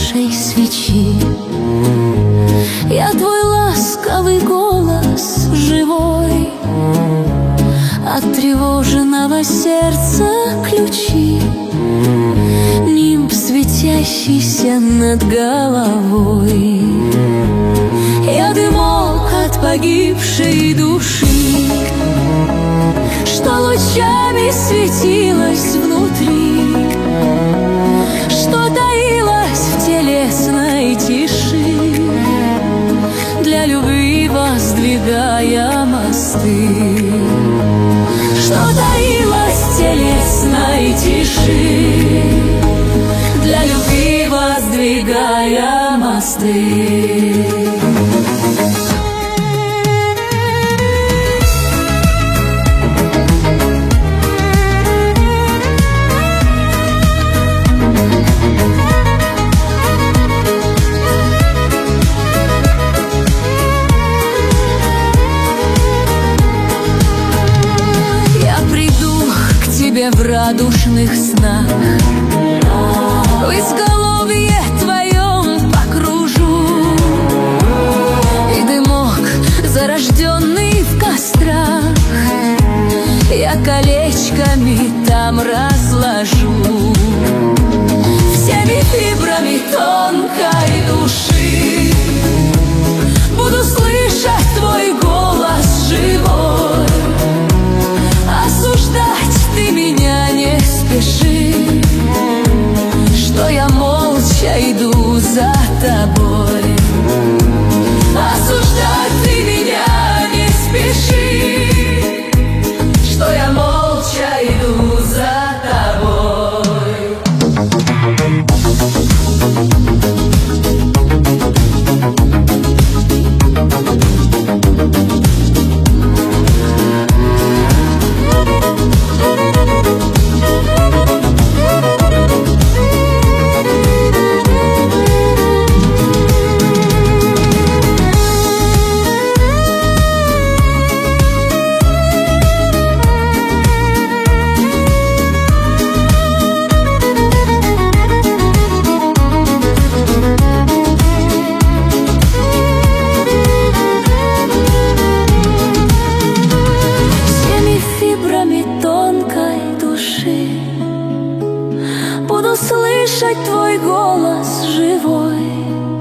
погасшей свечи. Я твой ласковый голос живой, от тревоженного сердца ключи, нимб, светящийся над головой. Я дымок от погибшей души, что лучами светилась внутри, что таилась в телесной тиши, для любви воздвигая мосты. Что таилась в телесной тиши, для любви воздвигая мосты. В радушных снах в изголовье твоем покружу, и дымок, зарожденный в кострах, я колечками там разложу. Всеми фибрами тонкой души буду слышать твой голос живой. Осуждать ты меня не спеши, что я молча иду за тобой. Осуждать ты меня не спеши, что я молча иду за тобой. Буду слышать твой голос живой.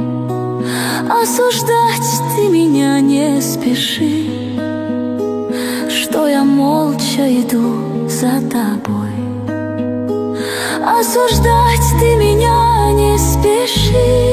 Осуждать ты меня не спеши, что я молча иду за тобой. Осуждать ты меня не спеши.